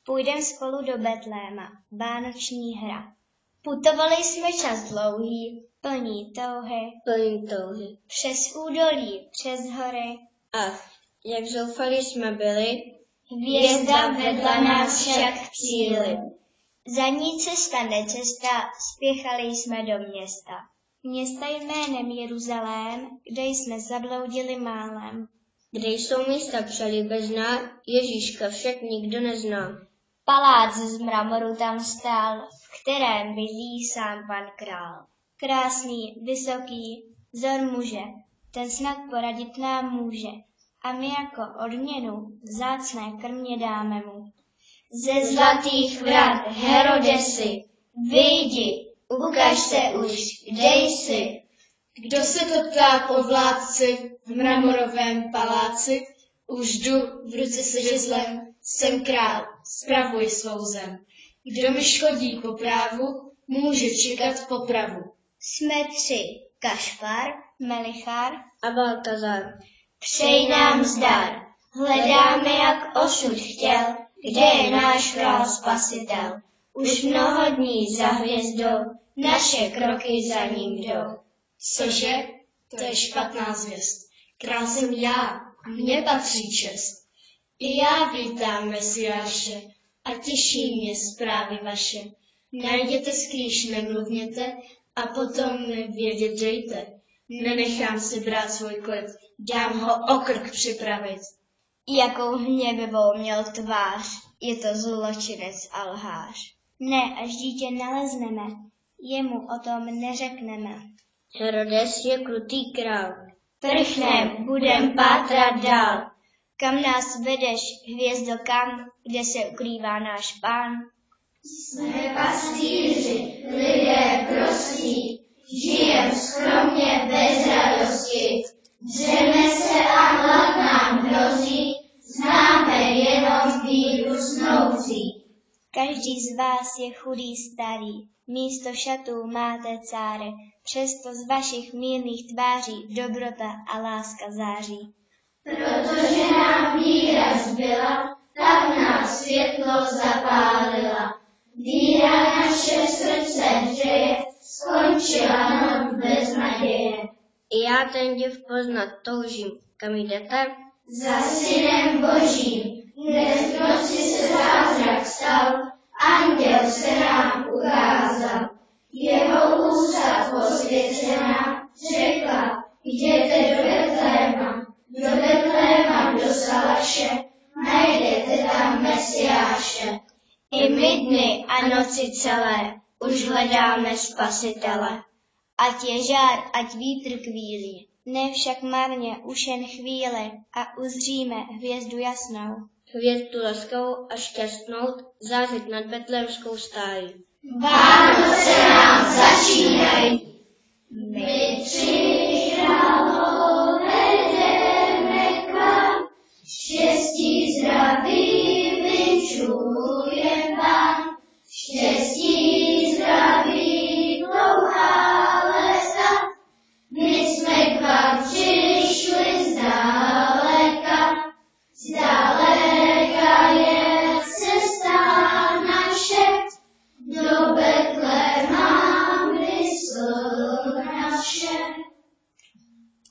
Půjdem spolu do Betléma, vánoční hra. Putovali jsme čas dlouhý, plný touhy, přes údolí, přes hory. Ach, jak zoufalí jsme byli, Hvězda vedla nás však k cíli. Za ní cesta necesta, spěchali jsme do města. Města jménem Jeruzalém, kde jsme zabloudili málem. Kde jsou místa přelíbezná, Ježíška však nikdo nezná. Palác z mramoru tam stál, v kterém bydlí sám pan král. Krásný, vysoký, vzor muže, ten snad poradit nám může. A my jako odměnu vzácné krmě dáme mu. Ze zlatých vrat, Herodesi, vyjdi, ukaž se už, kde jsi. Kdo se to ptá po vládci v mramorovém paláci? Už jdu v ruce se žezlem, jsem král, spravuj svou zem. Kdo mi škodí po právu, může čekat popravu. Jsme tři, Kašpar, Melichar A Baltazar. Přej nám zdar, hledáme, jak osud chtěl, kde je náš král spasitel. Už mnoho dní za hvězdou, naše kroky za ním jdou. Cože? To je špatná zvěst. Král jsem já, mně patří čest. I já vítám Mesiáše a těší mě zprávy vaše. Najděte skrýš, nemluvněte a potom mi vědět dejte. Nenechám si brát svůj klid, dám ho o krk připravit. Jakou hněvivou měl tvář, je to zločinec a lhář. Ne, až dítě nalezneme, jemu o tom neřekneme. Herodes je krutý král. Prchnem, budem pátrat dál. Kam nás vedeš, hvězdo, kam, kde se ukrývá náš pán? Jsme pastýři, lidé prostí, žijem skromně bez radosti. Dřeme se a hlad nám hrozí, známe jenom víru snoucí. Každý z vás je chudý starý, místo šatů máte cáry, přesto z vašich mírných tváří dobrota a láska září. Protože nám víra zbyla, tak nás světlo zapálila. Víra naše srdce hřeje, skončila noc bez naděje. I já ten div poznat toužím. Kam jdete? Za synem Božím, kde v noci se zázrak stal, anděl se nám ukázal. Jeho ústa posvěcená řekla, jděte do Betléma, do Salaše, najdete tam Mesiáše. I my dny a noci celé už hledáme spasitele. Ať je žár, ať vítr kvílí, ne však marně už jen chvíli a uzříme hvězdu jasnou. Hvězdu laskavou a šťastnou zářit nad betlémskou stájí. Vánoce nám začínají. My tři královové.